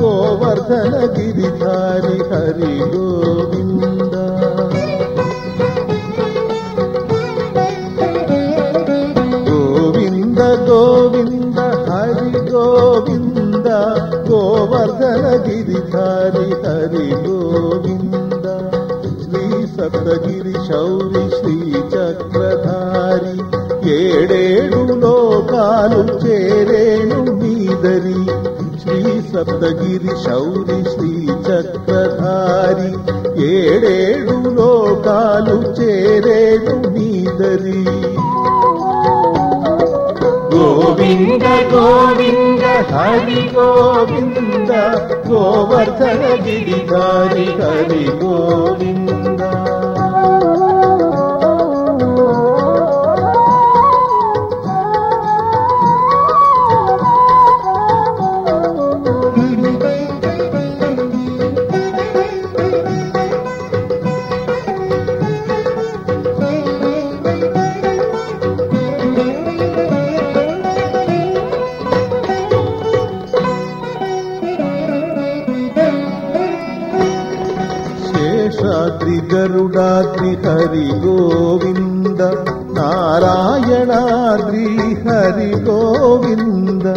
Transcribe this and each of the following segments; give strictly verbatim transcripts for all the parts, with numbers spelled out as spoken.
గోవర్ధన గిరిధారి హరి గోవింద. గోవింద గోవింద హరి గోవింద గోవర్ధన గిరిధారి హరి గోవింద. శ్రీ సప్తగిరి శౌరి శ్రీ చక్రధారి ఏడేడు లోకాలు చేరేను మీదరి. శ్రీ సప్తగిరి శౌరి శ్రీ చక్రధారి ఏడేడు లోకాలు చేరేను మీదరి. గోవింద గోవింద హరి గోవింద గోవర్ధన గిరిధారి హరి గోవింద. శేషాద్రి గరుడాద్రి హరి గోవింద నారాయణాద్రి హరి గోవింద.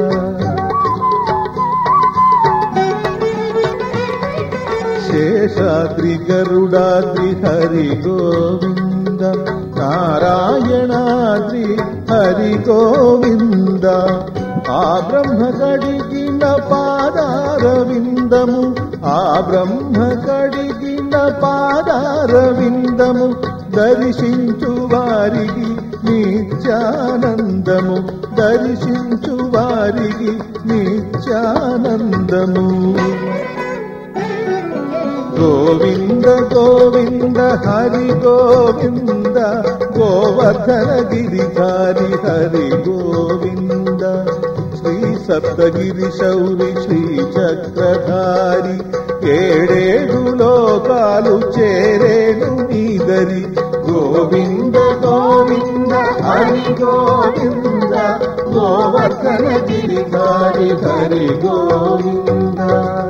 శేషాద్రి గరుడాద్రి హరి గోవింద నారాయణాద్రి హరి గోవింద. ఆ బ్రహ్మ కడిగిన పాదారవిందము ఆ బ్రహ్మ కడిగిన పాదారవిందము దర్శించు వారికి నిత్యానందము దర్శించు వారికి నిత్యానందము. గోవింద గోవింద హరి గోవింద గోవర్ధన గిరిధారి హరి గోవింద. శ్రీ సప్తగిరి శౌరి శ్రీ చక్రధారి ఏడేడు లోకాలు చేరేను మీదరి. గోవింద గోవింద హరి గోవింద గోవర్ధన గిరిధారి హరి గోవింద.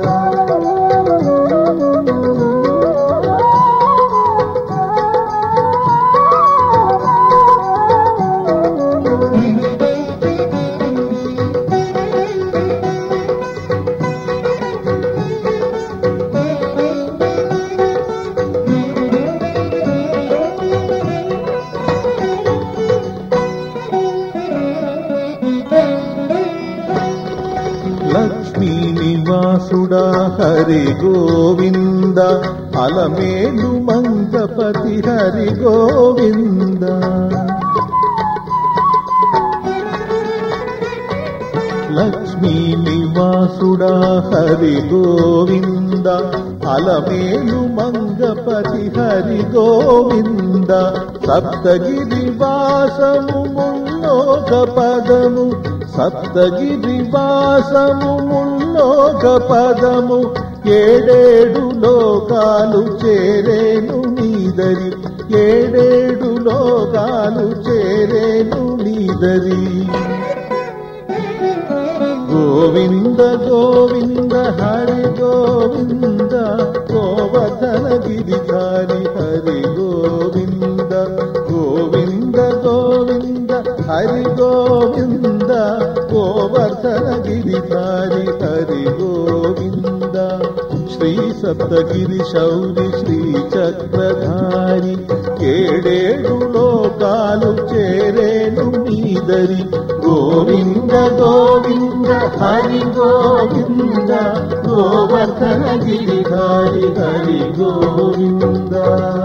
లక్ష్మీ నివాసుడా హరి గోవింద అలమేలు మంగపతి హరి గోవింద. లక్ష్మీ నివాసుడా హరి గోవింద అలమేలు మంగపతి హరి గోవింద. సప్తగిరి వాసము ముల్లోక పదము సప్తగిరి వాసము ముల్లోక పదము ఏడేడు లోకాలు చేరేను నీదరి ఏడేడు లోకాలు చేరేను నీదరి. గోవింద గోవింద హరి గోవింద గోవర్ధన గిరిధారి హరి గోవింద. గోవింద గోవింద హరి గోవింద గోవర్ధన గిరిధారి హరి గోవింద. శ్రీ సప్తగిరి శౌరి శ్రీ చక్రధారి ఏడేడు లోకాలు చేరేను మీదరి. గోవింద గోవింద హరి గోవింద గోవర్ధన గిరిధారి హరి గోవింద.